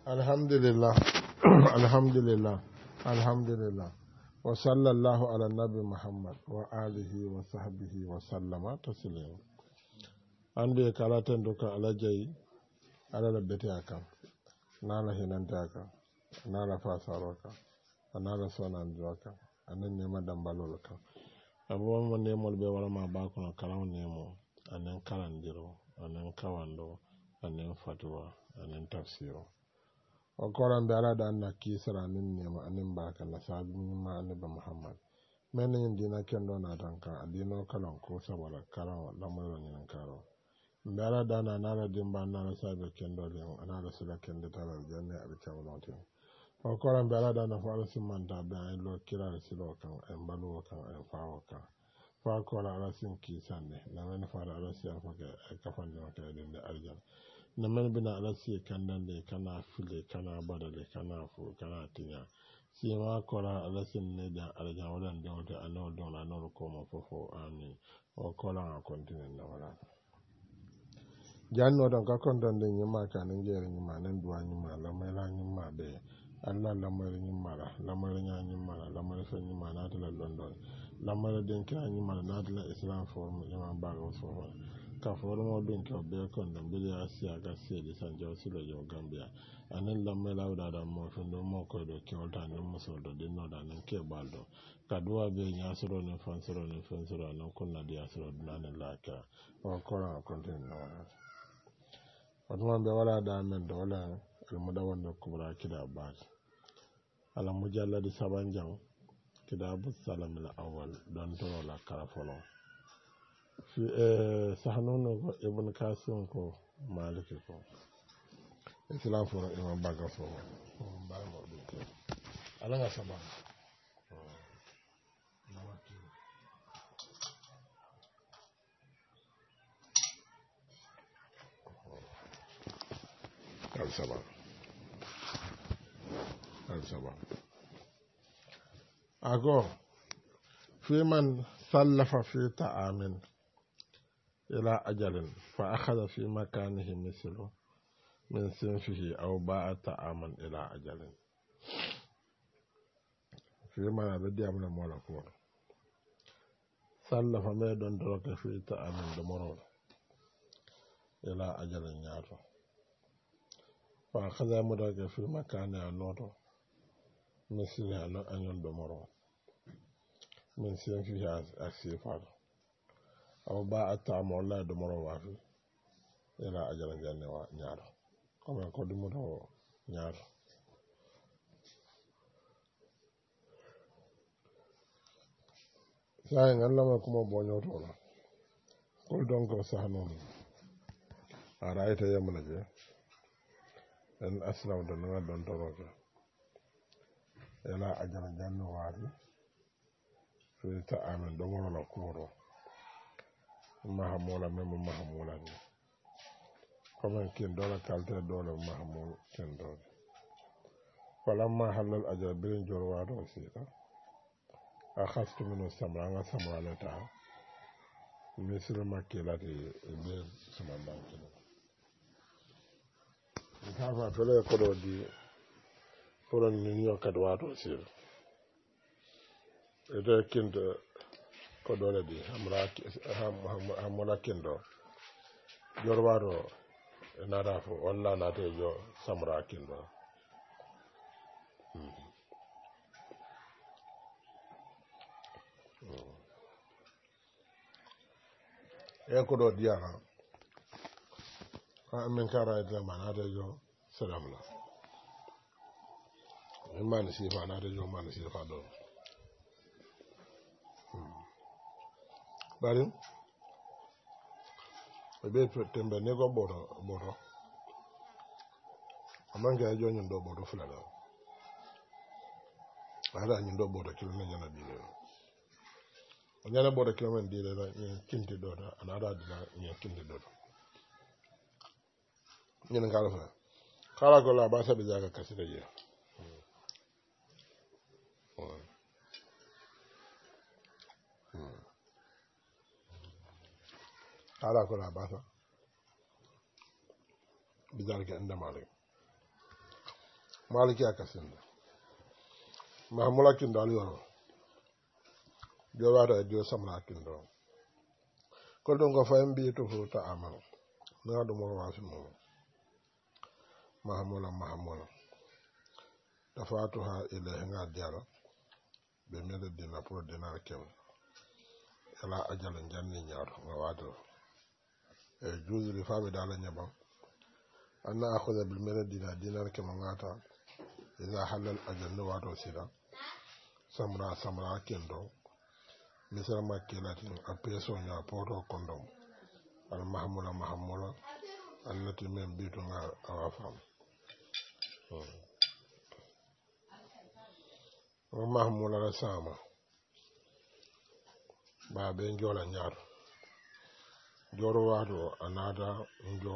alhamdulillah alhamdulillah alhamdulillah wa sallallahu ala nabi muhammad wa alihi wa sahbihi wa sallama taslima ande kalaten doka alajayi ala la bete akam nala hinante akam nala fasaro akam nala sonando akam anen nema dambalol akam abo mo nemol be wala ma ba kono kalaw nemo anen kalandiro anen kawando anen fatwa anen tafsiro o koran be ala da na kisara nin nema anen baraka na sabu ma annabi muhammad men yin dina kendo na tanka adino kalan ko sabala kalan lamaro nin karo be ala da na nala dimba nala sabu kendo le anala sila kendo tala janne al kawlonte o koran be ala da na fara simanta be ay lo kira silo kan en balu kan en faawo kan fa kola ala sin kisande na men fara ala siya fake kafande o kay dinde arjan na men bina ala si kandande kana file kana badale kana fu kana tinya si ma kola ala sin ne da arjan wala ndonte anno don anno ko mo fofo amin o kola a continue na wala janno don ka kondande nyima kanin jere nyima nan duwa nyima la mela nyima be Allah lamar nyima lamar nya nyima lamar fa nyima na tala london lamar den ka nyima na tala islam forum nyima ba go so ka forum o don ka be kon dan be ya siya ga siya di san jaw silo jo gambia anen lamar lawda da mo fundo mo ko do ke olta ne mo so do den no da nan ke baldo ka duwa be nya soro ne fansoro ne fansoro nan kunna dia soro nan la ka o ko ra continue no watuma be wala da men do wala al mudawan do kubra kida baat ala mujalladi sabanjang kitabu salam al awwal don to la karafolo fi sahnono ko ibn kasim ko maliki ko islam fo imam baga fo ba mo do ala nga saban al saban ago في من سلف في طعام إلى أجل فأخذ في مكانه مثله من صنفه أو باع طعاما إلى أجل في من بدي أمن مولكور سلف ما دون درك في طعام دمرور إلى أجل يارو فأخذ مدرك في مكانه نورو مثله أن دمرور من صنفه أكسيفار أو باع الطعام ولا دمرور وافي إلى أجل جنة نيارو كما قدمه نيارو sayin Allah ma kuma bonyo tola kol don ko sahnon araita yamna je en aslam don nga don toroke ela ajana janno wari fi ta amen do mo la kuro mahamola memo mahamola ni comme kin do la kalte do la mahamol ken do falamma halal ajra bin jorwa do sita أخذت منه السمرة أنا سمرة لتا مثل ما كيلاتي بين سمرة كده نتابع فلا يقولوا دي فلان نيو كدواتو سير إذا كنت كدولا دي همولا كندو جوروارو نارافو والله ناتي جو سمرة كندو ko do diara ha men kara ida manade yo salam la man si fa na de yo man si fa do bari be tembe ne go bodo amanga jo nyndo bodo fulala ala nyndo bodo kilo ne nyana dile nyana bodo kilo men dile la kinti do da anada dila kinti do ñen ngala fa kala ko la ba sa be jaga kasida je kala ko la ba sa be jaga anda male maliki akasinda mahamula kindo aliyo jowata dio samla kindo ko don go fayam bi to futa amal na do mo wasu mo mahamula dafatuha ilayhi nga diala be mele dina pour dinar kem ala ajal janni ñaar nga wado e juzu li fabe dala ñaba anna akhudha bil mele dinar kem ngata iza halal ajal wato sida samra kendo misal makilati a peso nya poto kondom al mahamula allati men bitu nga awafam mahamula la sama ba be njola ñaar joro wato anada njo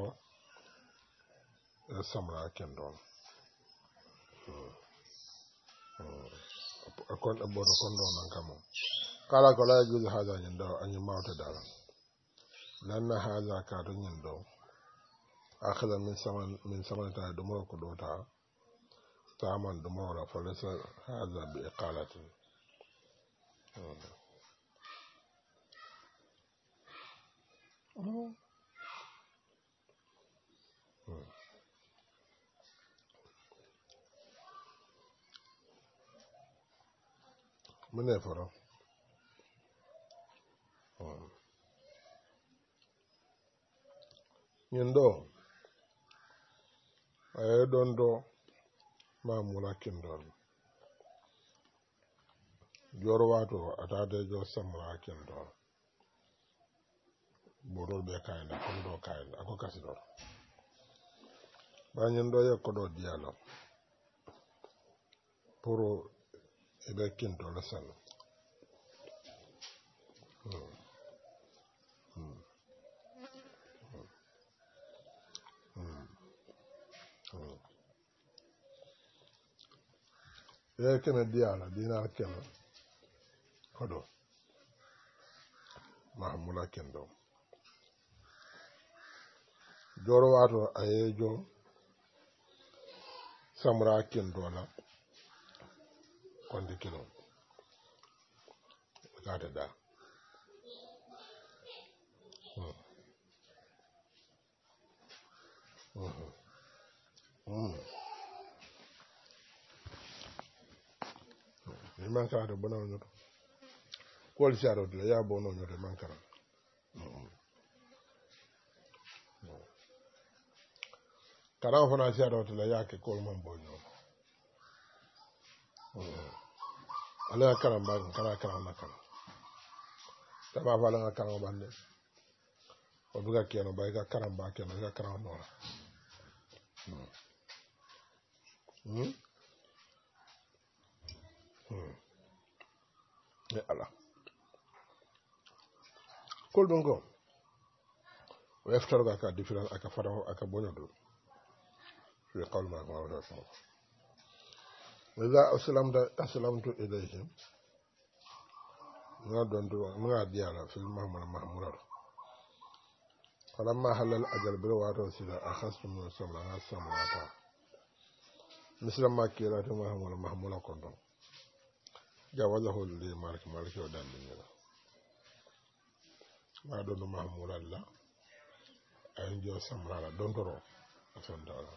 samra kendo akon abodo kondo nan kamo kala ko la juzu hada nyindo anyi mawta dala lanna hada ka do nyindo akhadha min saman ta do mo ko do ta taman do mo la falasa hada bi iqalati mune foro nyindo ay don do mamula kindon joro wato atade jo samra kindon borol be kayna kondo kayna ako kasido ba nyindo ye ko do dialo poro ebe kinto la san ye kene diala dinar kene kodo mahamula kendo joro wato ayejo samra kendo la kondi kilo kata da ni mankara bono nyoto ko li saro de ya bono nyoto mankara kara fana saro de ya ke ko man bonyo ala karam ba karam na kan taba bala nga karam bande o buga keno ba ga karam ba keno ga karam no ya ala kol dongo o eftar ga ka difference aka fara aka bonyo do fi qawl ma wa rasul وإذا أسلمت إليهم ما ديالا في المهمول فلما حل الأجل بالواتو سيدا أخذت من سمرا سمراتا مثل ما كيرات مهمول كنتم جاوزه لي مالك ودان دنيا ما دون مهمول الله أنجو سمرا دون ترو أسندالا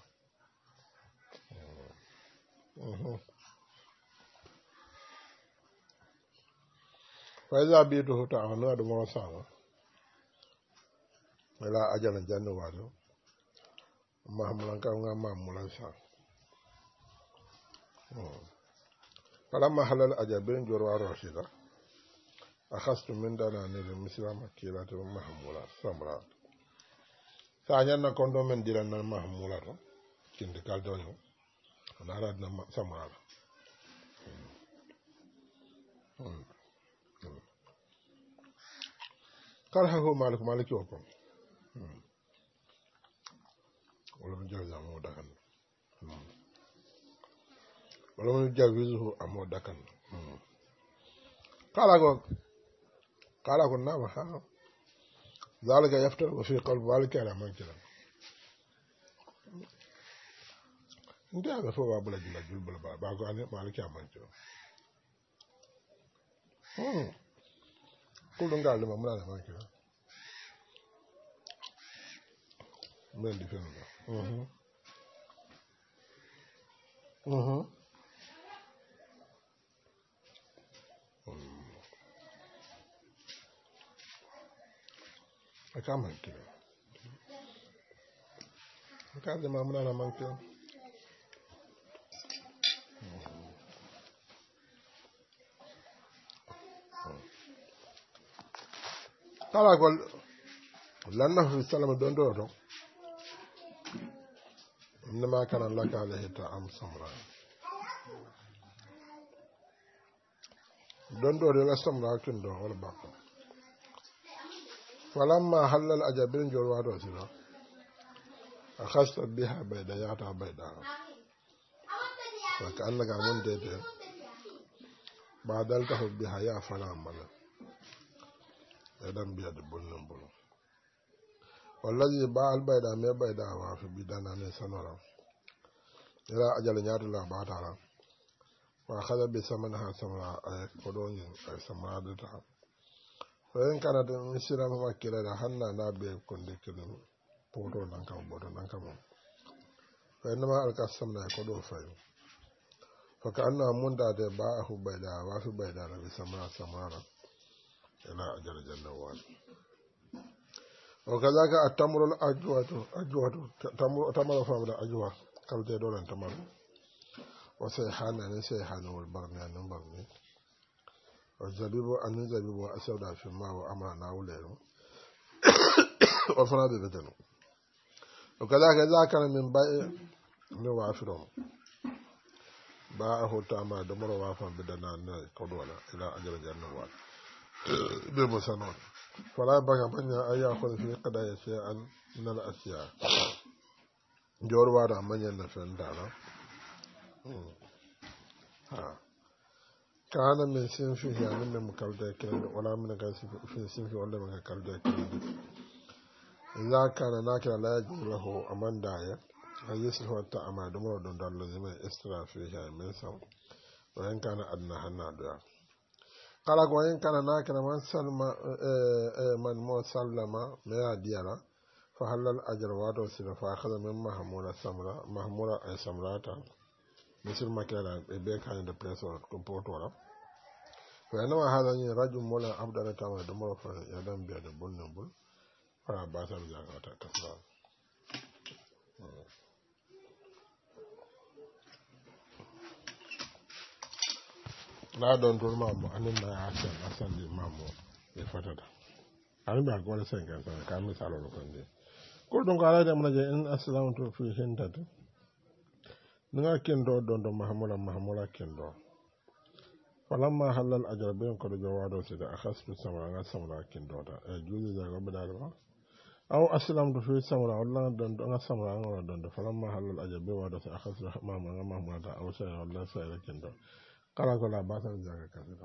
فإذا بيته تعالى دمو ساما ولا أجل جنة وادو محمولا كان محمولا سا فلما حلل أجل بين جروا رشيدا أخذت من دانا نيل مثل مكيلة محمولا سمرا سأجلنا كندو من ديرنا محمولا كنت قال دونيو نارادنا سمرا قالها مالك يوكم ولم يجوز أمو دكان ولم يجوزه أمو دكان قال نعم ذلك يفتر وفي قلب ذلك على من كلام nde aɓe fof wa bula jula julbala ba ko ane maliki amanco kulɗum ngal ɗuma mulane manke mbiɗen di fenuɗo aka manke aka de ma mulana manke kala gol lanna fi salama don do to inma kana laka alayhi ta'am samra don do la samra kin do wala ba falamma halal ajabin jorwa do sino akhasta biha bayda yata bayda wa ka annaka mun dede ba dalta biha ya fala mala edan biya de bonnam bolo wallahi ba al bayda me bayda wa fi bidana ne sanara ila ajal nyaatu la ba taala wa khada bi samanaha samra ay kodoni ay samra ta fen kana de misira ma kila da hanna na be konde kilin poto nan kam bodo nan kam fen ma al kasam na ko do fay fa ka anna munda de ba hu bayda wa fi bayda la bi samra samara ila ajal janna wa o kaza ka atamru al ajwatu tamru fa da ajwa kalte do lan tamar wa sayhana ne sayhana wal barna nan barni wa zabibu an zabibu asawda fi ma wa amana wulero wa fana de betano o kaza ka zakara min ba'i ne wa firom ba hotama da mara wa fa bidana ne kodwala ila ajal janna wa be mo sanon fala baga banya aya ko fi qada ya shay'an min al asya jorwa da manyan na fendara ha kana min sin fi ya min mu kalda kiran wala min ga fi sin fi wala min kalda kiran idza kana nakira la yajulahu amanda ya ayyuhu ta amadu mu don dallo zai istra fi ya min sam wa in kana adna hanna da kala ko en kana nakira man salma man mo sallama me adiyara fa halal ajr wa do sira fa khada min mahmura samra mahmura ay samrata misil makala e be kan de preso ko potora fa na hada ni rajul mola abdala tama de mo fa ya dam be de bonnul bul fa ba sa ja ta kasra na don to mamo anin na asan di mamo e fatata an ba ko sen kan ka misalo ko ndi ko don ko ala de mo je in assalamu to fi hindata nga kendo don do mahmula kendo falamma halal ajabin ko do jawado sida akhasbu samra nga samra kendo da e juzi da go badal ba aw aslam do fi samra wala don do nga samra nga don do falamma halal ajabin wado sida akhasbu mama nga mahmula da aw sa wala sa kendo kala ko la basal jaga kasida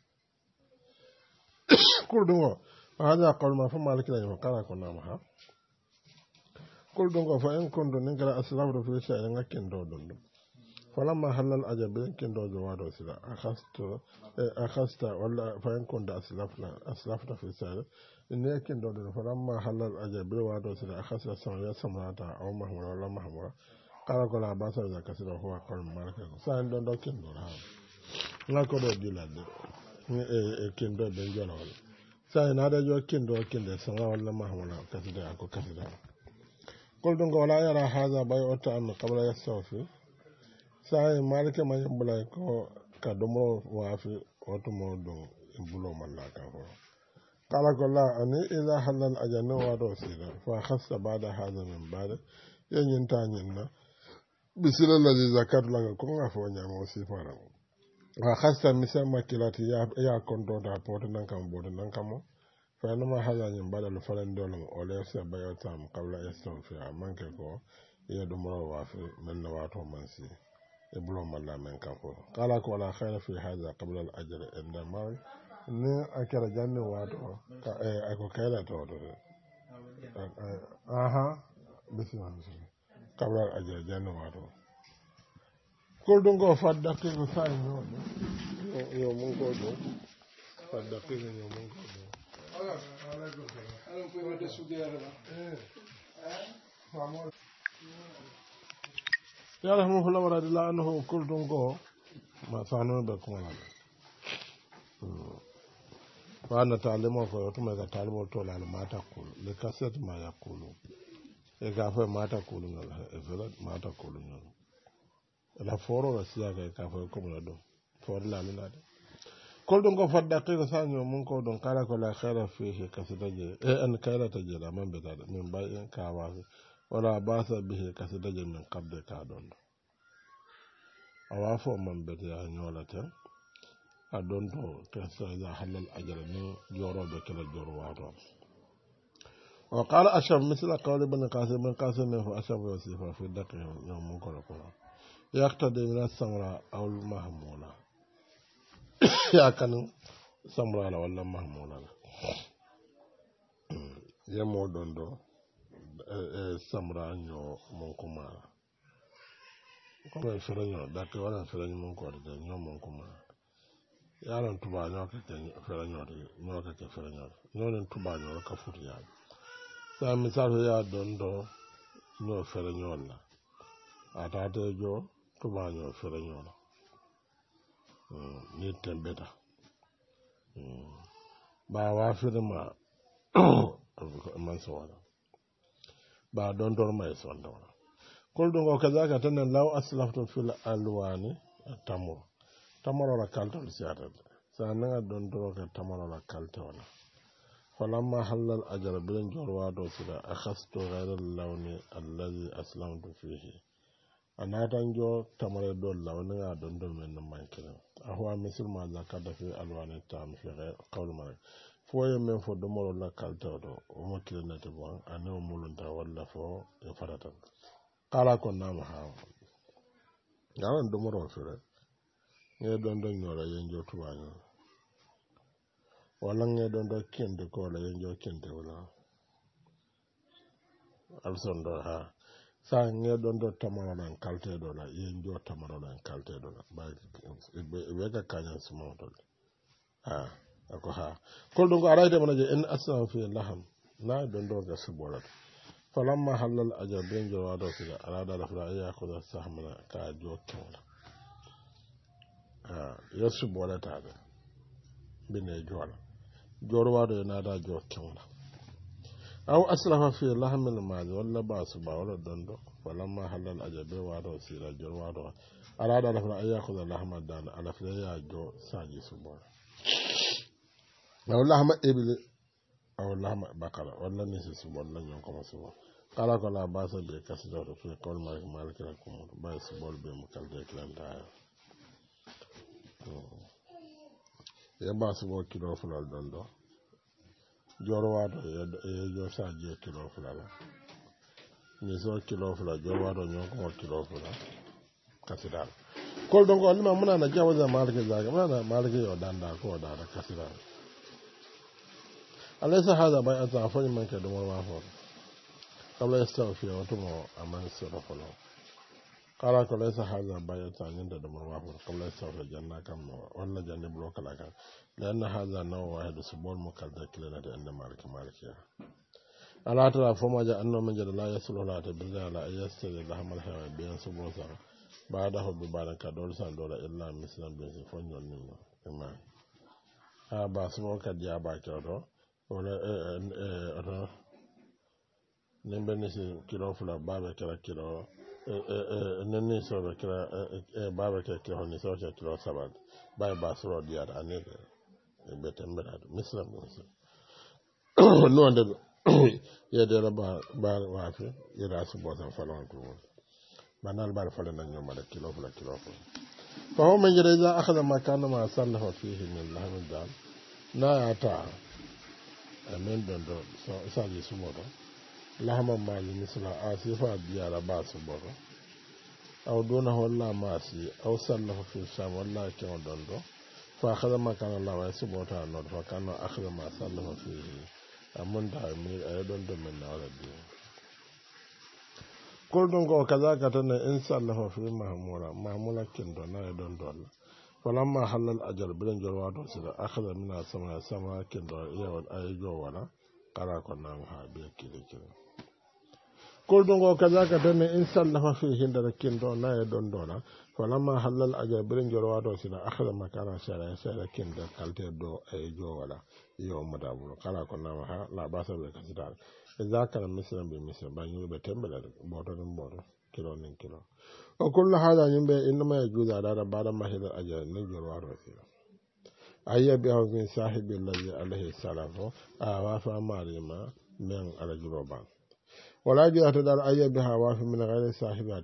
kurdungo hada qalma fa maliki la kala ko nama ha kurdungo fa en kondo ngara aslam do fi sa nga kendo don falamma halal ajabe kendo jawado sila akhasta wala fa en konda aslafta fi sala ne kendo do falamma halal ajabe wado sila akhasta samata aw mahmura wala mahmura kala ko la basa da kasira huwa qol malaka sa en don do kendo ha la ko do dilade kendo ben jola wala sa en ada jo kendo sama wala mahmura kasida ko kasida kol don wala yara hada bay ota an qabla yasafi sai malike ma yambula ko ka domo wafi otomo don imbulo mallaka ko kala ko la ani ila halal ajanu wa do sira fa khassa bada hada min bada yen tanyinna bisila ladhi zakat la ko ngafo nyamo sifara wa khassa misal makilati ya kondo da poto nan kam bodo nan kamo fa nama hala nyim bada lo falan dolum o le se bayotam qabla yastanfi manke ko ya domo wafi men na wato mansi iblo malla men kafo kala ko la khayra fi hadha qabla al ajr inda ma ni akara janne wato ka ako kayla to do aha bismillah qabla al ajr janne wato Koldun go fadda ke go sai no yo mun go do fadda ke yo mun go do ala ko de sugera ya rahmu wala la anhu koldun go ma sanu be ko na wa na talimo ko to me ga talimo to la mata kulu le cassette ma ya kulu e ga fa mata kulu ngala e vela mata kulu ngala la foro la siya ga ka fa ko mo do for la la de kol don ko fadda qira sanyo mun ko don kala ko la khaira fihi kasadaje e an kala taje la man beta min bayin ka wa wala basa bihi kasadaje min qabde ka don awa fo man beta ya nyola tan a don to kasa za halal ajra ni joro be kala joro wato wa qala ashab misla qawli ibn qasim min qasim fa ashab wasifa fi daqi yawm mun ko ko yaqtadi min as-samra aw al-mahmula ya kanu samra la wala mahmula la yemo don do samra nyo mon kuma ko be fere nyo da ke wala fere nyo mon ko de nyo mon kuma ya ran tuba nyo ka te fere nyo de nyo ka te fere nyo nyo len tuba nyo ka futu ya sa misal ya don do nyo fere nyo la ata te jo tuba nyo fere nyo la ni tembeta ba wa fere ma man so wala ba don don mai son da wala kol don ko kaza tan law aslaftu fil alwani tamur la kalta siata sa na don don ka tamur la kalta wala falamma halal ajra bilen jorwa do sila akhastu ghayra al-lawni alladhi aslamtu fihi anatan jo tamare do lawni ga don don men mankina ahwa misal ma zakata fi alwani tam fi qawl malik foye men fo domoro la kalta do o mo kilenate bon ane o mulunta walla fo e farata kala ko nama ha yaran domoro fere ne don don nyora yenjo tuwanyo wala ne don do kende ko la yenjo kende wala alson do ha sa ne don do tamaro nan kalte do la yenjo tamaro nan kalte do la ba be ga kanya sumo do ha ako ha kol ɗum ko arayde mana je en aslan fi laham na don do ga subolat falamma halal aja ben jo wado sila arada la fara ya ko sahmana ka jo tola ya subolata be bine jola jor wado na da jo tola aw aslafa fi laham al maz walla basu ba wala don do falamma halal aja be wado sila jor wado arada la fara ya ko laham dan ala fara ya jo saji subola aw lahma ibli aw lahma bakara walla ni su walla nyon ko so kala ko la basa be kasdo to fi qol malik la ko ba su bol be mu kalde klanda ya ba su bo kilo fulal dondo jorwa do e jo sa je kilo fulal ni so kilo fulal jorwa do nyon ko kilo fulal kasidal kol dongo alima muna na jawaza malik zaga muna malik yo danda ko dada kasidal أليس هذا بيع تعفوني من كدمر وافر قبل يستغفر وتمو أمان السرف له قال ليس هذا بيع تعين دمر وافر قبل يستغفر جنة كم ولا جنة بلوك لك لأن هذا نوع واحد سبول مكالدة كلنا عند مالك يا ألا ترى فما جاء أنه من جد لا يسلو لا تبذل لا يستغل لهم الحيوان بين سبول سر بعده ببارك دول سندولا إلا مثلا بين فن ينمو إيمان ها باسمو كديا باكيرو wala nembe ni kilo fula baba kala kilo nenni so be kala baba kala kilo ni so kilo sabat bay ba so diar ane be tembera mislam no ande ye de la ba wa fi ye da su bo san falon ko banal bar falan nan nyoma da kilo fula fa ho man jere za akhadha makana ma sallafa fihi min lahmid dal na ata amen don do saji sumoto lahama mali misla asifa biyara ba sumoto aw dona walla masi aw sallafa fi sham walla kewo don do fa akhadha ma kana la wa sumoto no fa kana akhadha ma sallafa fi amon da mi ay don do men na wala bi ɗum ko kazaka tan in sallafa fi mahmula kindo na e ɗon dolla falamma halal ajal bilen jol wato sila akhadha mina sama kindo yewal ay jo wala kala ko nam ha be kile ɗum ko kazaka tan in sallafa fi hindara kindo na e ɗon dola falamma halal ajal bilen jol wato sila akhadha makana sara kindo kalte do ay jo wala yo madabulo kala ko nam ha la basa be kasitar إذا كان مثلا بمثل بان يبقى تنبلا بوتو بوتو كيلو من كيلو وكل هذا ينبغي إنما يجوز على بعد ما هي الأجل نجر وارثه أي بها من صاحب الذي عليه السلام وافى مالما من على جروبا ولا يجوز أتدار أي بها وافى من غير صاحبها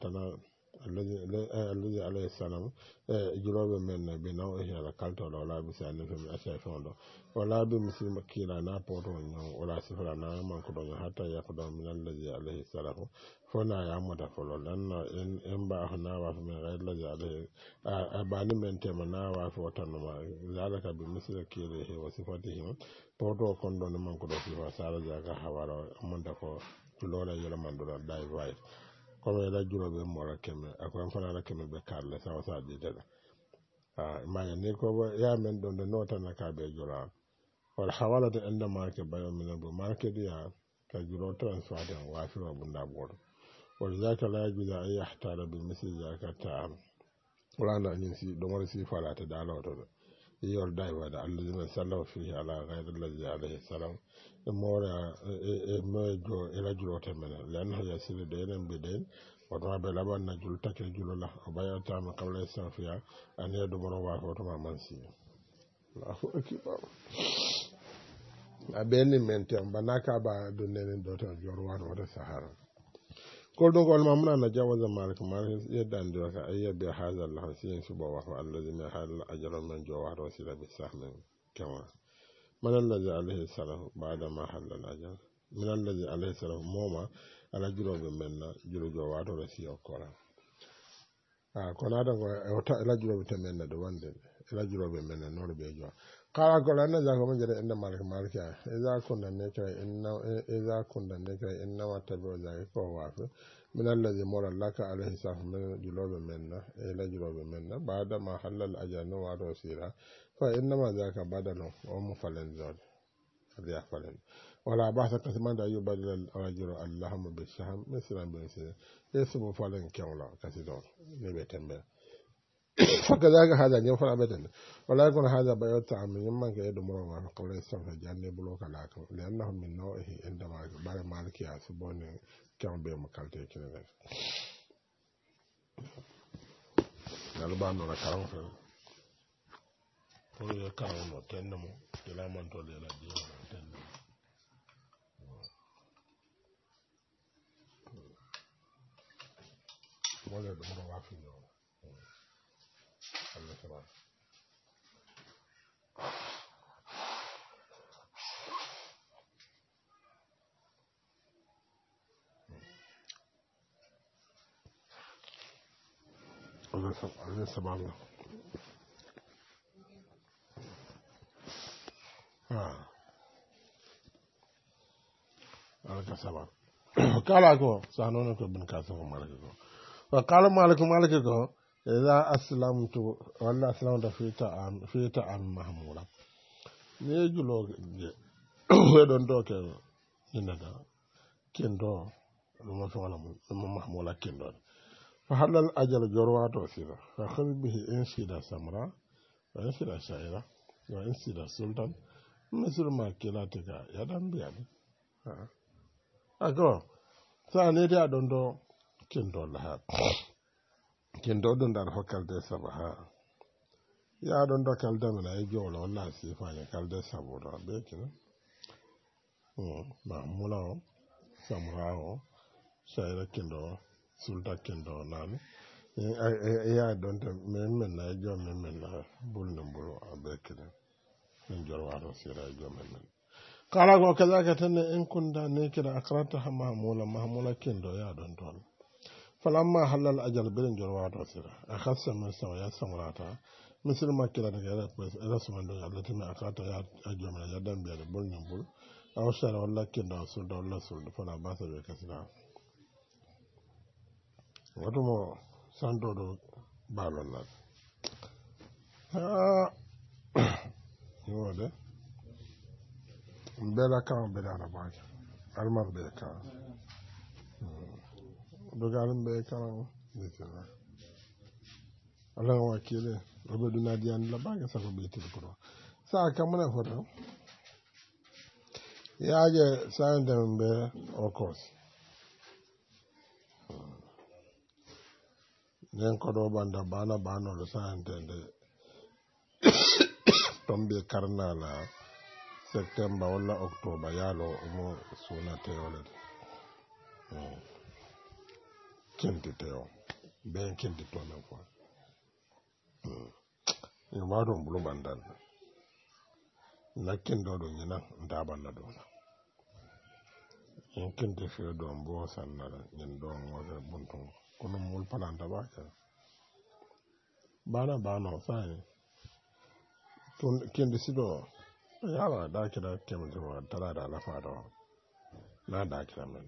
الذي عليه السلام جلوب من بنوعه على كالتو ولا بسان من أسافون ولا بمثل كيلا نابورو ولا سفر نام كدون حتى يقدم من الذي عليه السلام فنا يعمد فلو لأن إن باهنا وفي من غير الذي عليه أباني من تمنا وفي وطنما ذلك بمثل كيله وصفته بورو كندون من كدون صفة سارة جاكا حوارا من دفو لولا يلمان دولا داي وايت comme la jurobe mora keme akon fana la keme be karle sa sa di dela ma ne ko ya men don de nota na ka be jura wal hawala de enda marke bayo men bo marke dia ka juro transfer de wa fi wa bunda bodo wal zaka la yajuza ay yahtara bi misli zakata wala na ni si do mara si fala ta dala to yol dai wa da alladhi sallahu fihi ala ghayri alladhi alayhi salam mora mejo ila julote men lan ha yasir de ren beden wato be laban na jul take julola o bayata ma kawla safiya an yedo moro wa foto ma mansi Allahu akbar abeni mente banaka ba do nenen do to jorwa do sahara ko do gol mamna na jawaza malik malik yeddan do ka ayyabi hadha allah sin subhanahu alladhi ma hal ajra man jawara sila bi sahmin kama من الذي عليه السلام بعد ما حل الأجل من الذي عليه السلام موما على جلوب منا جلوب جواتو رسي أكورا كنا هذا وتا إلى جلوب تمنا دوان إلى جلوب منا نور بيجوا قال قال أنا ذاك من جرى إن مالك إذا كنا نكرا إنما تبع ذلك هو من الذي مر لك عليه السلام من جلوب منا إلى جلوب منا بعد ما حل الأجل نوار رسيلا فإنما ذاك بدل ومفلن زاد هذا فلن ولا بحث كثمان دا يبدل الرجل اللهم بالسهم مثلا بنسي يسمو فلن كولا كثيرون نبيتم فكذلك هذا ينفع أبدا ولا يكون هذا بيوت عم يمن كيد مروا قبل السمح جاني بلوك لكم لأنهم من نوعه عندما بعد مالك يحسبون كم بمكالتي كذا نالبان ولا كلام pour yo kawo no tennamo ila man to le la diyo no tennamo wala do mo wafi no Allah sabah Allah sabah alaka saba kala ko sanono ko bin kaso ko malaka ko wa qala malaka ko idza aslamtu walla aslamtu fi ta'am mahmula ne julo je we don do ke inada kendo mo fa wala mo mahmula kendo fa halal ajal jorwato sira fa khal bihi insida samra wa insida shaira wa insida sultan misir ma kila tika ya dan biya ne ako sa ne da don do kendo la kendo don dar hokalde sabaha ya don do kalde na e jolo wala si fa ne kalde sabura be kina ma mula samrao shaira kendo sulta kendo nan ya don te men na jo men la bulno bulo be kina min jorwato sira jomen men kala ko kazaka tan en kunda ne kira akrata mahmula kendo ya don ton falamma halal ajal bilen jorwato sira akhassa min sawa ya samrata misir makira daga ya pues rasman do Allah timi akrata ya jomen ya dan biya bol nyambul aw shara walla kendo sul do Allah sul fala basa be kasira Watumo santo do balon na. Yode. Bela kan bela na ba. Almar be kan. Dogalim be kan. Bismillah. Allah wakile. Obe duna diyan la ba ga sa ko be ti ko. Sa kamuna foto. Yaje sande be okos. Nen ko do banda bana lo sande de. Tombe karnala September wala October yalo mo suna teole. Kenti teo. Ben kenti to na ko. Ni wado mbulu bandan. Na kendo do nyina ndaba na do. En kenti fe do mbo sanna nyen do mo de buntu. Kono mul palanda ba ka. Bana sai. Tun kendi sido yala da kira kemto tara da la fa do. Na da kira men.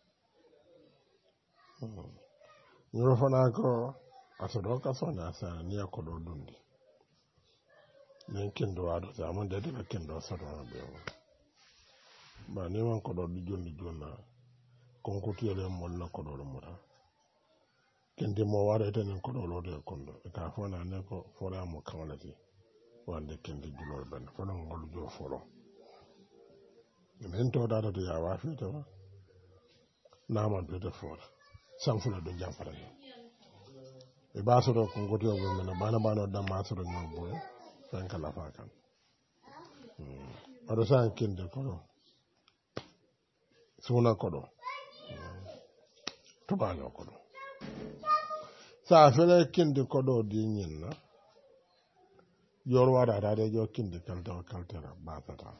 Nyoro fana ko asodo ka sonya sa ni akodo dundi. Nen kendo ado sa mon de de kendo sodo na be. Ba ni man kodo du jondi jonna. Konkuti ele molla kodo lo mura. Kendi mo wara tenen kodo lo de kondo. Ka fona ne ko fora mo kawlati. Wande kendi julol ben fona ngol jo foro. Men to dada de ya wa fi to. Na man be de fora. Sanfula do jamfara. E ba so do konkuti o men bana da ma so do nyombo. Fanka la fakan. Ado san kendi kodo. Suna kodo. Tubanyo kodo. Sa fele kindi kodo di nyinna. Yorwa da jo kindi kaltera basata.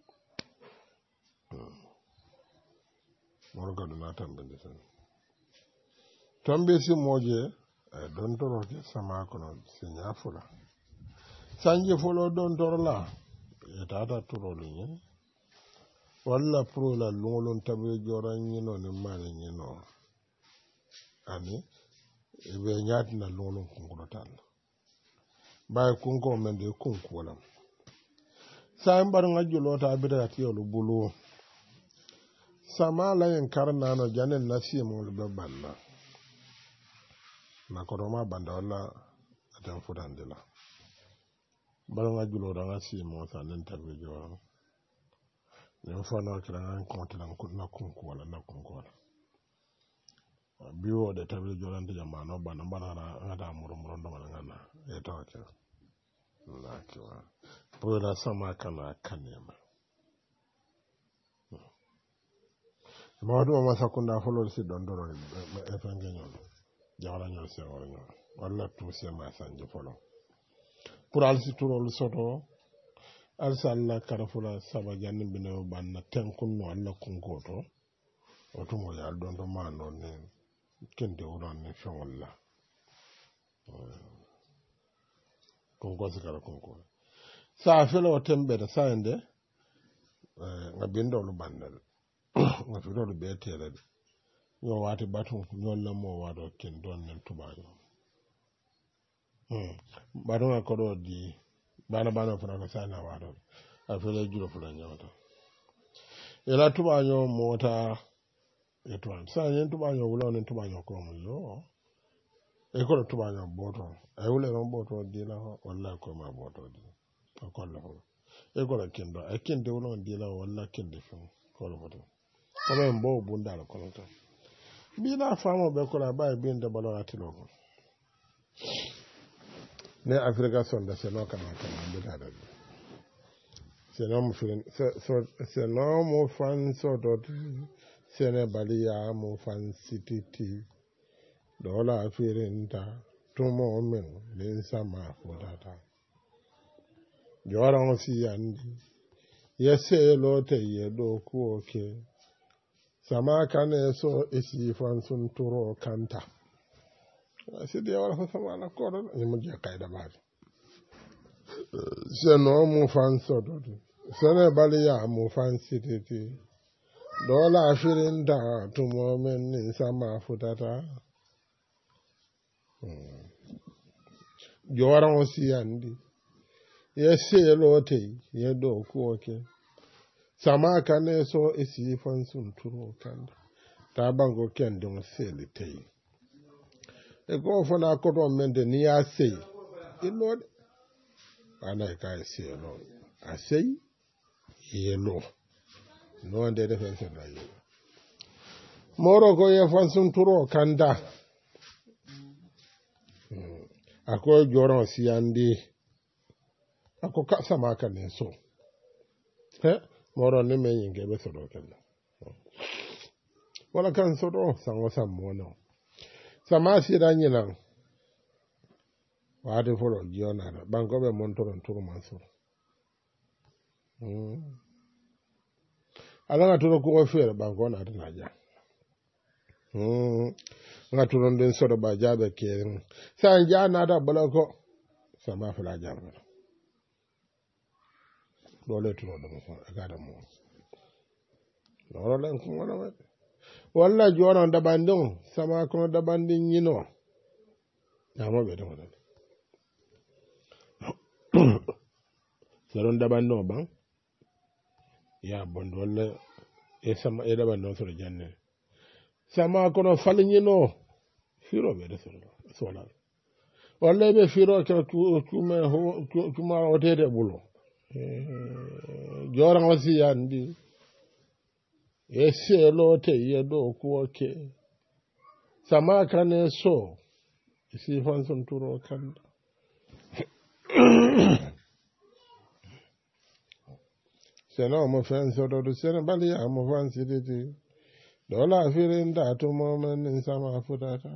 Morga do na tambe sen. Tambe si moje don toro ke sama kono sinya fula. Sanje folo don toro la. Etata toro linye. Walla pro la longolon tabe joran nyino ni mane nyino. Ani ebe nyati na longolon kunkulo tan. Bay kunko mende kunku wala. Sa mbar nga julota abida ati yolu bulu. Sama la yen karna no janen nasi mo be banna. Na koroma banda wala atan fudandila. Bar nga julota nga si mo sa nen tabe joran. Nen fana kira nga konti na kunku wala na kunku wala. Biwo de tabe joran de jamano bana nga da murumuro ndo ngana. Eto akira. Lakiwa. Pura sama kana kanema. Mawadu wa masakunda follow si dondoro efenge nyolo. Jawara nyolo se wala nyolo. Wala tu se masanje follow. Pura alisi turo lusoto. Alisa alla karafula saba jani bine banna tenkunno alla kunkoto. Otumo ya dondo mano ni kende uran ni fengolla. Konkosi kala konko. Sa fela o tembe da saende nga bindo lu bandal. Nga filo lu betere. Yo wati batu nyolla mo wado ken don nen tubayo. Bado nga kodo di bana fana ko sana wado. A fela juro fula nyawata. Ela tubayo mota etwan. Sa yen tubayo wula nen tubayo ko mo yo. E ko tubayo boto. E wule ron boto di la wala ko ma boto di. Ko la ho. E ko la kendo. E kende wula di la wala kende fu. Ko la boto. Ko men bo bunda la ko to. Bi na famo be ko la ba bi nda balo atilo ko. Ne Afrika sonda se no kana be da. Se no mo fin se no mo fan so dot se ne balia mo fan city dola afirinta tumo men len sama fodata jora si yandi yese lote yedo ku oke sama kane so isi fan sun turo kanta asidi wala fa sama na ko do ni mo je kayda ba se no mo fan so do se ne balia mo fan city dola afirinta tumo men len sama fodata joran o siyandi ye seelote ye do kuoke sama kane so isi fan sun turo kanda ta bango ken don selite e ko fana ko do mende ni ya sei ilode ana ka seelo a sei yelo no nde defen sen da yelo moro ko ye fan sun turo kanda ako joran siyandi ako ka sama kane so moro ne me yinge be so do kella wala kan so do sango sammo no sama sira nyinan waade folo jona da banko be montoron turu manso ala turu ko fere banko na da ja nga turon den so do ba jabe ke san jana da balako sama fula jabe dole turo da mo ga da mo loro len ko wala walla joron da bandon sama ko da bandin yino mo be do seron da bandon ban ya bondo walla e sama e da bandon so janne sama ko no falnyino firo be do so wala walla be firo ko kuma o tede bulo joran wasi yandi e seelote ye do kuoke sama kane so isi fan son turo kanda seno mo fen so do seno bali ya mo fan siditi dola firin da to mo men sama futata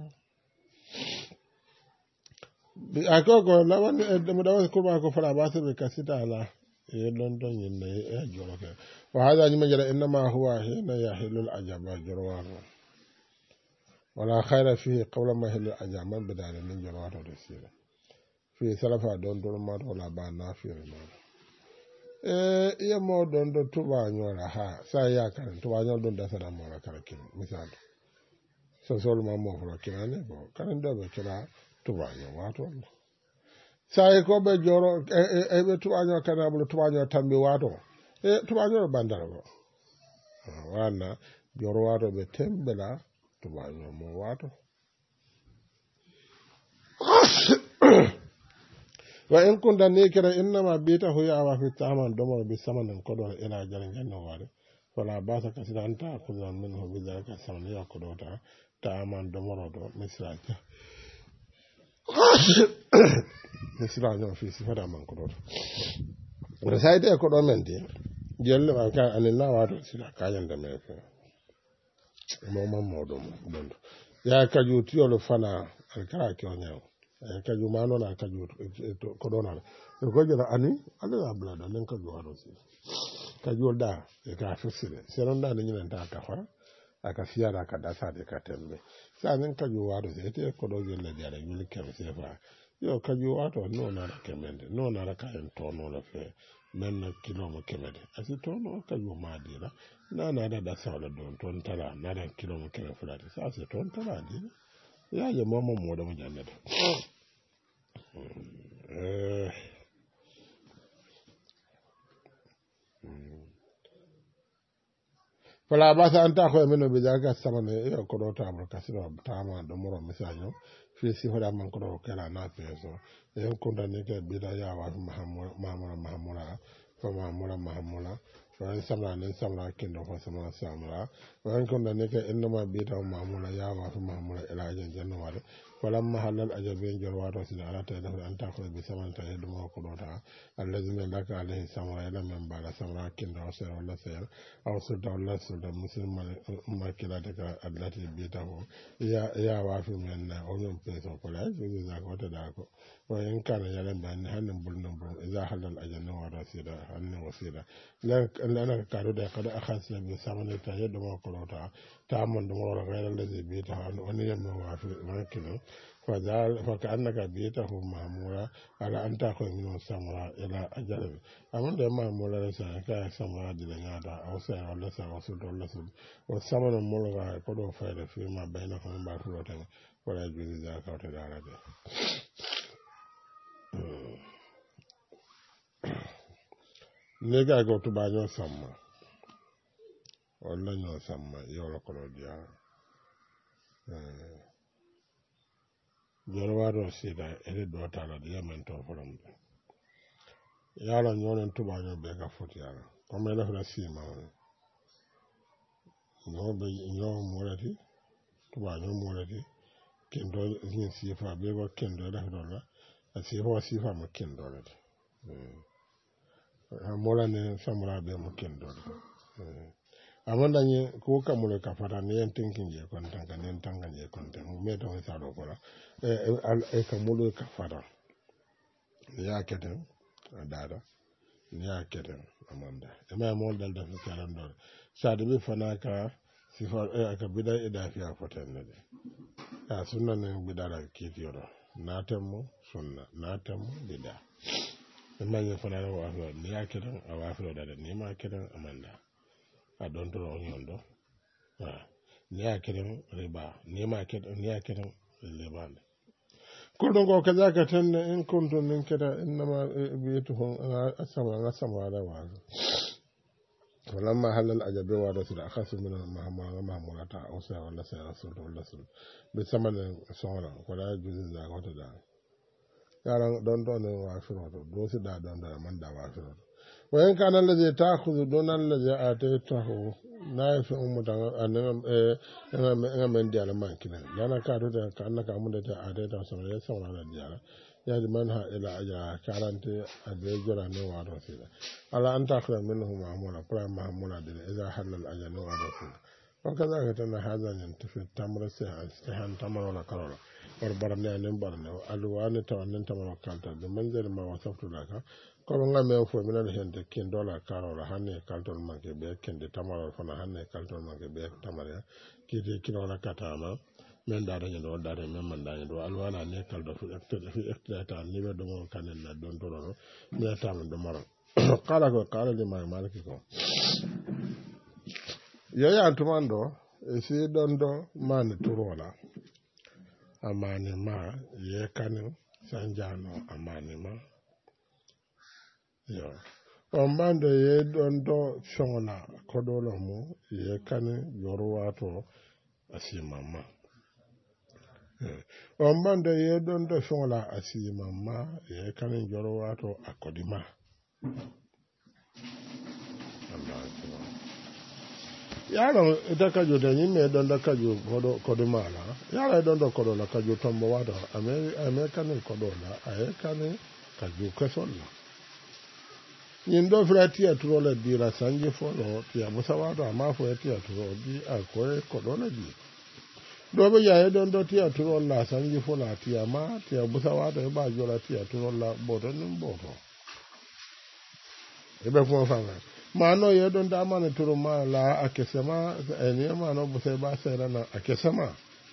bi akoko lawan mo dawas ko ba ko fala ba se be kasita ala e london yin ne e joroke wa hada ni majara inma huwa hina yahilul ajaba jorwa wala khaira fihi qawla ma hilul ajama bidala min jorwa to sira fi salafa don ma wala ba na fi ma iya mo don do tuba nyora ha sa ya kan tuba nyol don da sada mo la karakin misal so sol ma mo fura kirane bo kan do be kira tuba nyo wato sai ko be joro e be tuba nyo kana bu tuba nyo tambi wato tuba nyo bandara go wana joro wato be tembela tuba nyo mo wato wa in kunta ne kira innama bitahu ya wa fi taman domor bi samanin kodor ila jarin janna ware wala ba ta kasida anta kuzan minhu bi zalika saman ya kodota taman domor do misrata misrata fi sifada man kodota wala sai de kodo men de jelle ba ka anilla wato sila kayan da me fe mo modo bondo ya kaju tiyo fana alkara ki onyaw kaju mano na kaju ko donal ko jela ani ala blada len kaju waro si kaju da e ka fisire seron da ni nyanta ka fa aka fiara ka da sa de ka tembe sa nen kaju waro se te ko do jelle jare yul kem se fa yo kaju wato no na ra kemende no na ra ka en to no la fe men na kilo mo kemede asi to no kaju ma dira na da sa la don ton tala na da kilo mo kemede fulati sa se ton tala dira ya je momo mo da mo jannata fala ba sa anta ko meno be jaga samane e ko do tamro kasiro tama do moro misajo fi si hoda man ko do kala na peso e ko ndane ke bida ya wa mahamura fa mahamura fa samla kendo fa samla wa ko ndane ke enma bida mahamura ya wa mahamura ila janna wala falamma halal ajabe jorwato sila ala ta dafa anta ko be samanta e dum ko dota allazina laka alayhi samara ila men bala samara kinda wasir wala sayar aw sulta wala sulta muslima makila daga allati bitahu ya wa fi men na onun peso ko la ju za ko ta da ko wa in kana yalan ban hanin bulnun bul idza halal ajanna wa rasida hanin wasida la ka karo da kada akhasa be samana ta yadda ko dota تعمل دمور غير الذي بيته ونيم وافكنا فكأنك بيته مهمورا على أن تأخذ منه السمراء إلى أجل أمن ده مهمورا لسا كا سمراء دي لنيادا أو سير ولا سير وسود ولا سود والثمن الملغى قدو فائدة فيما بينهم بارفلوتين ولا يجوز ذلك وتدارا ده nega go to ba nyo samma wala nyo samma yoro kono dia jorwaro sida ede do tala dia men to forum yala nyonen to ba nyo be ka foti yala ko me la fra sima no be nyo morati to ba nyo morati kendo ni sifa be go kendo la dola sifa mo kendo la mola ne samura be mo kendo amanda ni ko kamule ka fata ne en tinkin je kon tanga ne tanga je kon tan me to sa do ko la e kamule ka fata ya keten dada ya keten amanda e ma mo dal da kalan do sa de be fana ka sifa ka bida ida fi afoten ne ya sunna ne bidara kitiyo na temu sunna na temu bida imanye fana wa afro ni akiran awa afro da ni ma akiran amanda a don to nyondo ni akiran riba ni ma akiran riba ko don ko kaza ka tan in kuntum min kada inma biyatuhum asama da wa ولما هل الأجب وارث أخذ من المهمولة أوسع ولا سيرسل ولا سل بثمن صغير ولا يجوز ذلك وتدا yaran don wafiro do su da don man da wafiro wayan kana allazi ta'khudhu don allazi ataytahu na yafi umutan annan men da alman kina lana ka to da ka annaka mun da ta atayta sama ya sama da diara ya di manha ila aja karante abe jora ne wa do sila ala anta akhra minhu ma'mula qura ma'mula da idza halal ajal wa do sila وكذلك أن هذا ينتفي التمر سيحان تمر ولا كرولا وربرني أن ينبرني ألوان توانين تمر وكالتا بمنزل ما وصفت لك كما نعم يوفو من الهند كين دولا كرولا هاني كالتون مانكي بيه كين دي تمر وفنا هاني كالتون مانكي بيه تمر كي دي كيلو ولا كتاما من داري يدو داري من داري يدو ألوان أني كالتو في اختلاتا نيبه دمو كانين دون تورو نيتام دمر قال لما مالكي yaya antumando esi dondo mani turola amani ma ye kanin sanjano amani ma yo ombando ye dondo shona kodolo mu ye kanin yorwato asimama ombando ye dondo shona asimama ye kanin yorwato akodima yaro ita kajo da yin me don da kajo kodo mala yaro don da kodo la kajo tombo wado america ne kodo la ayeka ne kajo kesolla yin do frati aturo la dira sanje folo ti abusa wado ama fo ti aturo di akore kodo la di do be ya don do ti aturo la sanje folo ti ama ti abusa wado e ba jola ti aturo la bodo nim bodo ebe fo fanga mano ye don da mana turu ma la akesema eni mano buse ba sera na akesema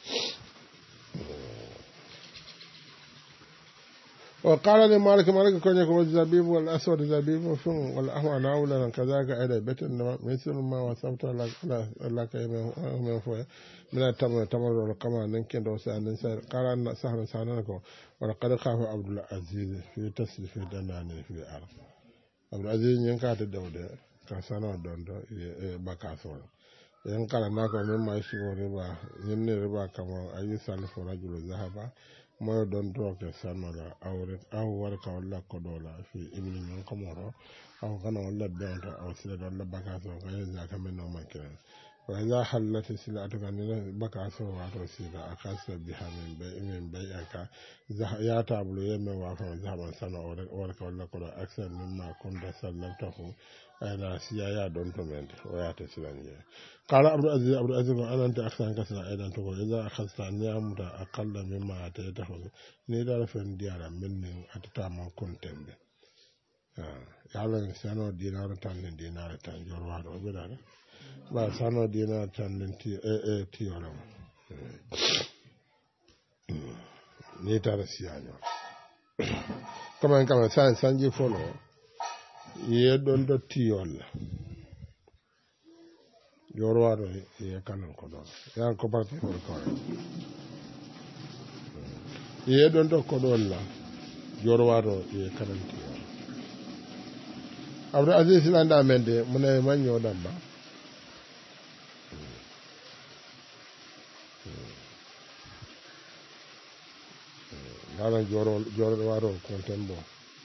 وقال لمالك مالك كون يكون الزبيب والأسود زبيب فن والأحمر ناولا كذاك أيضا بيتن مثل ما وصفت لك من فوق من التمر والقمر ننكن دوسا ننسى قال أن سهل سهلنكم ولقد خاف عبد العزيز في تسليف دناني في الأرض عبد العزيز ينكات الدولة كسانا دوندو بكاسول ينكال ناكو مما يشبه ربا يني ربا كما أي سالف رجل ذهبا moyo don to ke sanola awre aw warka walla ko dola fi ibni min komoro aw kana walla bento aw sila walla bakaso kay za kamen no makira wa za halati silatu kan ni bakaso wa to sila akasa biha min bay aka ya tablu yemme wa fa za ban sana warka walla ko aksa mimma kunta sallatahu ana siya ya don to mente o ya ta silanje qala abdul aziz ana anta aksan kasna aidan to idza akhasta ni'amta aqalla mimma ataytahu ni da fen diara minni atata man kontembe ya la sano dinar tan dinar tan jorwa do be dara ba sano dina tandin tiyolam ni tara siyaño kama sanji folo ye ɗon ɗo tiyol yorwaɗo ye kanan ko ɗon yan ko parti ko ye ɗon ɗo ko ɗon la yorwaɗo ye kanan tiyol abdou aziz landa men de mune mañoɗam ba halan joro waro konten bo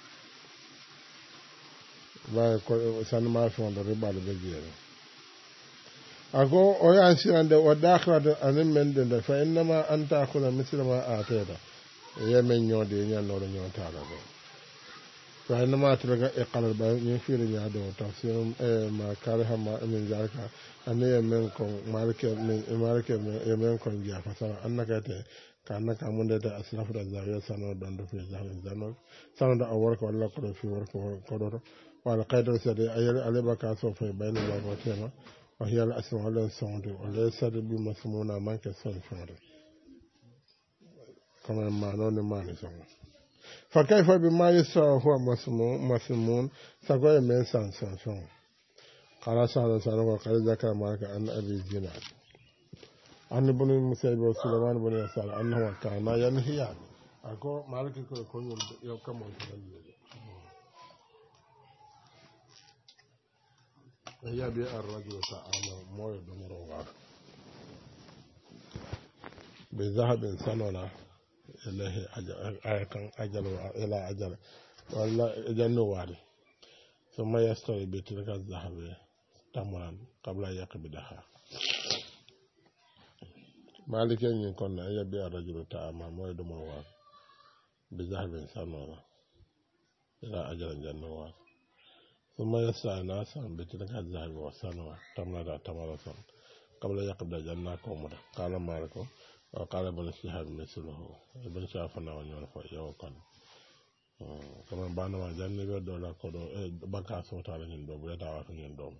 ba ko sanma fondo ribal be jere ako o ya sirande o dakhra anin men de fa innama anta khula mislama ateda yemen nyode nyannoro nyotala do fa innama talaga iqal ba ni firi nya do tafsir ma kare hama min zaka ane yemen ko malike yemen ko ngia fa sana annaka te kana kamunde da aslaf da zawiya sano don do fi zahrin zano sano da awar ko Allah ko fi war ko do wala qaidar sa de ayal alibaka so fa bayna la wa tema wa hiya al asma ala sawd wa la sad bi masmuna man ka son fara kama ma non ma ni son fa kayfa bi ma yasa huwa masmun sagoye men san qala sa ko qala zakara ma ka an abi jinad an ibn musayyib wa sulaiman ibn yasar annahu kana yanhiya ako maliki ko nyol yo kamo ya bi ar-rajul ta'ala moy do moro wa bi zahabin sanona ilahi ayakan ajal wa ila ajal walla jannu wari thumma yastawi bi tilka zahabi tamran qabla yaqbidaha maliken yin konna ya bi ar-rajul ta'ama moy do moro wa bi zahabin sanona ila ajal jannu wa thumma yasa nasa bi tilka zahabi wa sanwa tamra tamara san qabla yaqbida janna ko muda qala marako وقال ابن شهاب مثله ابن شهاب فنوانيون فيو كان كما بانوا جانبي دولا كودو بكا سوتا لين دو بيتا وات نين دوم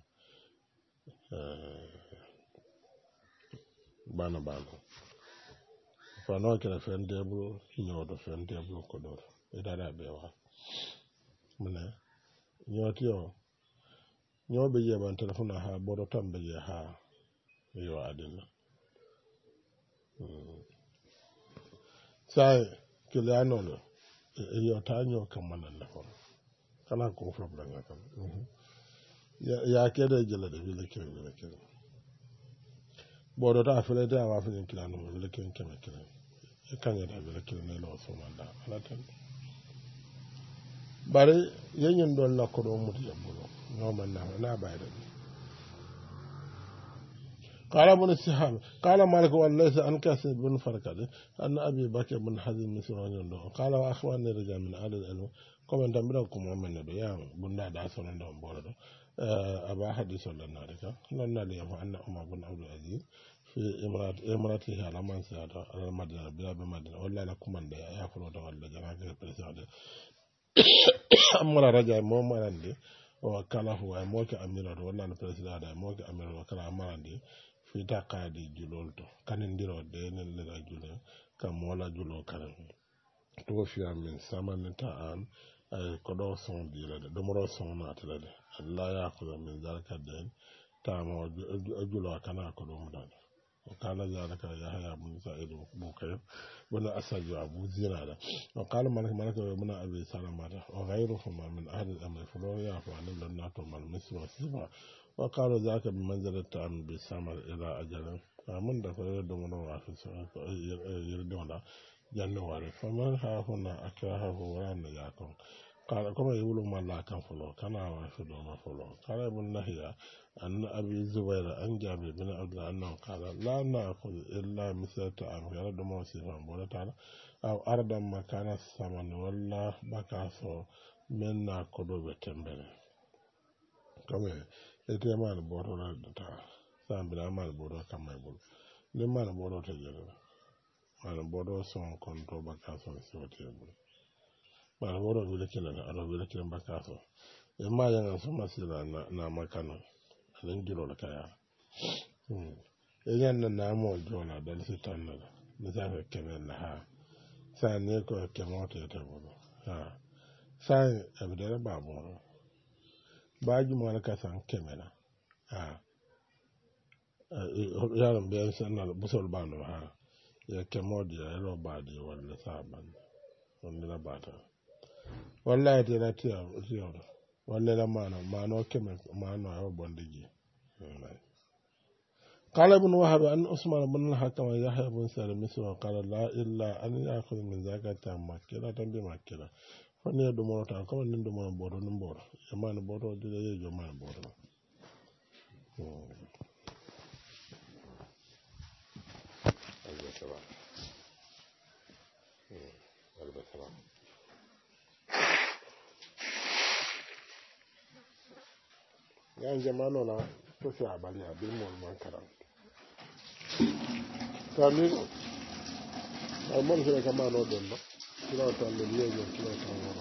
بانا فنو كلا فين ديبلو نيودو فين ديبلو كودو ادا دا بيوا من نيوتيو نيو بيجي بان تليفون ها بودو تام بيجي ها يو ادنا sai kiliano lo yo tanyo kamana la ko kana ko problem ga kan ya kede jela de vile kire bodo ta fele da wa fele kilano vile kire e kanya da vile kire ne lo so manda ala tan bare yenyen don la ko do muti yabulo no man na bayda قال ابن السحاب قال مالك وليس عن كاسب بن فركد أن أبي بكر بن حزم مسرون قال وأخواني رجال من أهل العلم كما تنبركم من بيان بن داسون عندهم بورد أبا حديث لنا ذلك لنا ليف أن عمر بن عبد العزيز في إمراته على من سيادة على المدينة بلا بمدينة ولا لكم من دي يأكلون ولا جناك البرسالة أمر رجال مومرندي وكاله وموك أمير ولا البرسالة موك أمير وكلا أمرندي fita kadi julol to kanindiro de nen lela julo kam wala julo kanan to fiya min samanita an ay kodo son dila de domoro son natala de allah ya ko min zalika den tamo julo kana ko dum dan وقال ذلك يحيى بن سعيد بوكير بن أسد أبو زرادة وقال مالك بن أبي سلمة وغيرهما من أهل الأمر فلو يعفو عن النات والمس والسبع وقالوا ذاك بمنزلة التأمن بالسمر إلى أجل فمن دفع يردون يردون جنواري فمن ها هنا أكرهه ولا نجاكم قال كما يقولوا ما لا كان فلو كان وافدوا ما فلو قال ابن نهي أن أبي زبير أن جابر بن عبد الله أنه قال لا نأخذ إلا مثل تعام يرد موسيقى بولا تعالى أو أرض مكان الثمن ولا بكاسو من نأخذ بتنبل كما يتيما البورو لدتا سامبلا ما البورو كما يقول لما البورو تجرب ما البورو سون كنتو بكاسو سيوتي يقول ma woro wile kila bakaso e ma yana so masila na makano alen giro la kaya idan na mo jona dal sitan na da za ka kemen ha sa ne ko kemoto ta bolo ha sa abdala babo baji mo ka san kemena ha yaron bayan sanna busol bano ha ya kemodi ya ro badi wala saban wala bata wallahi te na tiya wala la mano kemen mano ayo bondigi قال ابن وهب أن عثمان بن الحكم يحيى بن سالم قال لا إلا أن يأخذ من زكاة مكة بمكة فني دمر تان كما ندمر بورو نمبر يمان بورو دي يمان بورو yan jamano la to fi abali abil mo man karam tamir ay mon fi ka mano don no kilo tan le yejo kilo tan woro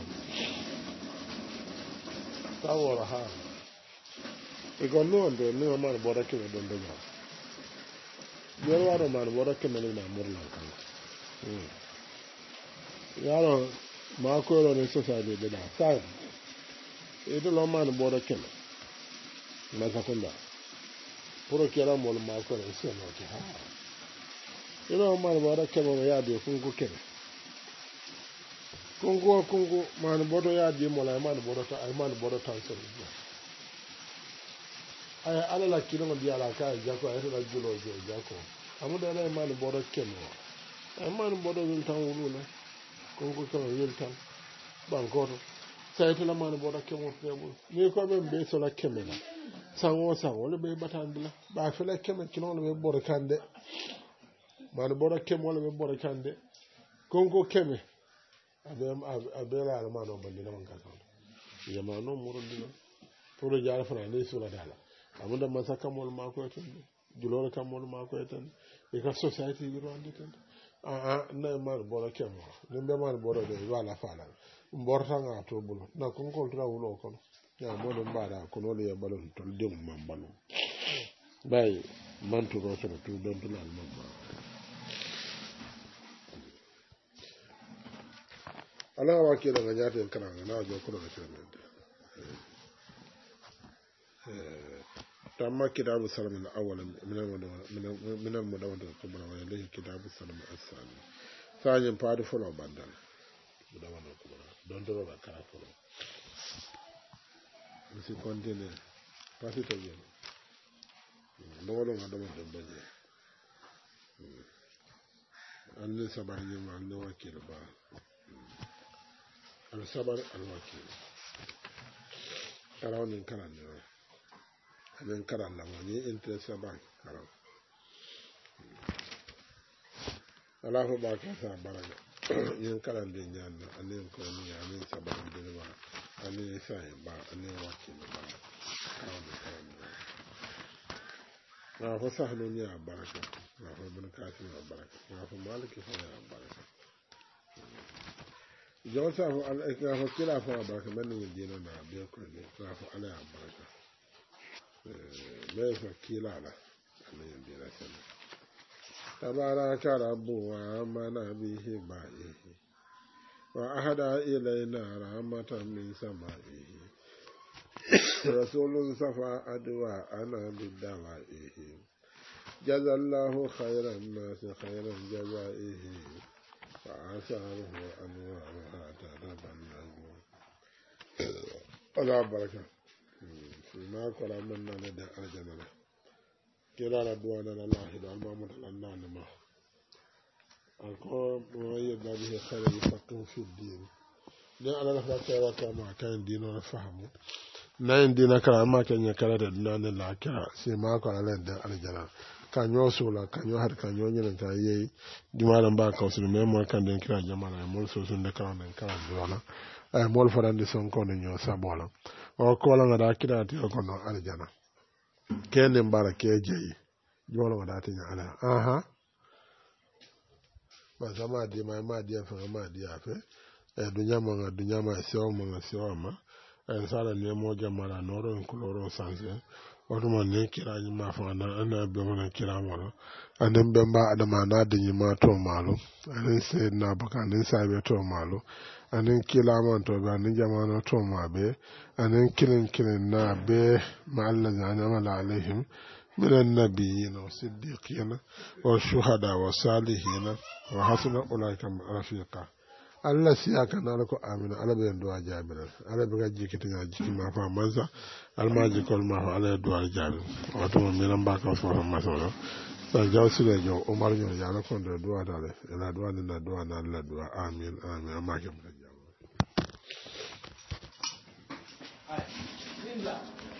tawora ha e gonno ndo ni o man bora ke don do ya yoro waro man bora ke men na murla kan yaro ma ko ro ne so sa de da sa e do lo man bora ke ma sakunda puro kera mol ma ko ne se no ke ha ino man bora ke mo ya de kungu ke kungu man bodo ya di mo la man bodo ta ay man bodo tan so ay ala la kilo mo dia la ka jako ay la julo jako amu da la man bodo ke mo ay man bodo wil tan wulu ne kungu ko wil tan bankoto sai to la man bodo ke mo febul ni ko be so la kemela sango le be batandila ba fele kemen kilo le boro kande man boro kemo le boro kande konko keme abela ala mano bandina man kasa yama no murundina puro jara fana ne sura dala amunda masaka mol ma ko tan julore kam mol ma ko tan e ka society yiro andi tan na man boro kemo nimbe man boro de wala fala mborta nga to bulo na konko tra wulo kono ya modo mbara ko no le balon tol dem mam balon bay man to ro to don to lan mam ala wa ke daga nyata en kana na jo ko da sene tamma kitabu salam al awwal min al mudawwad al kubra wa ilayhi kitabu salam al thani sajin faadu folo bandal mudawwad al kubra don to ro ka folo si kontine pasito bien ndolo ngado mo dembaje anne sabar yima anne wakil ba al sabar al wakil karaw nin karan ne anen karan la mo ni interest sabar karaw ala fo ba ka sa baraga yin karan de nyanna anen ko ni anen sabar de ba anen sai ba anen wakil ba karaw nin karan ne na fo sahlu ni baraka na fo bin kafi na baraka na fo maliki fa ya baraka jawsa fo al ikra kila fa baraka men ni dina na be ko ni na fo ala ya baraka me fa kila la anen dina sana tabaraka rabbu wa mana bihi ba'ihi wa ahada ilayna rahmatan min sama'ihi رسول صفى أدواء أنا بالدوائه جزى الله خير الناس خير جزائه فآثاره أنوارها تتبنى ولا بركة فيما قال منا ندى الجنة كلا ردوانا الله المامة الأنانمة القوم ويد به خير يفقه في الدين لأن الله تعالى كما كان ديننا فهمه nayin dina kala amma kan ya kala da dunanin la kira sai ma ko ala da aljana kan yo sola kan yo har kan yo nyin ta yi dimalan ba ka usul me mo kan den kira jama'a mo so sun da kan den kala dona ay mol faran de son ko nyo sabola o ko la da kira ti ko no aljana kende mbara ke jeyi jolo da ta nya ala aha ba zama di ma di fa ma di afa e dunya ma se o ma en sala ne mo jamara noro en kuloro sanse oɗuma ni kirañima fo ana be wona kiramoɗo anin ɓe mba adama na dañima to malo anin seydna baka anin saɓe to malo anin kilamantoɓe anin jamano to maɓe anin kilin na be ma allahina anamala alayhim من النبيين والصديقين والشهداء والصالحين وحسن أولئك رفيقا Allah siya kan ala ko amina ala be do ajabira ala be gaji kitina jiki ma fa manza almaji kol ma fa ala do ajabi wato mo miran ba ka fa masoro sa jaw sile jo umar nyo ya la kon do adale ila do na do na Allah do amin amin amma ke mo jaw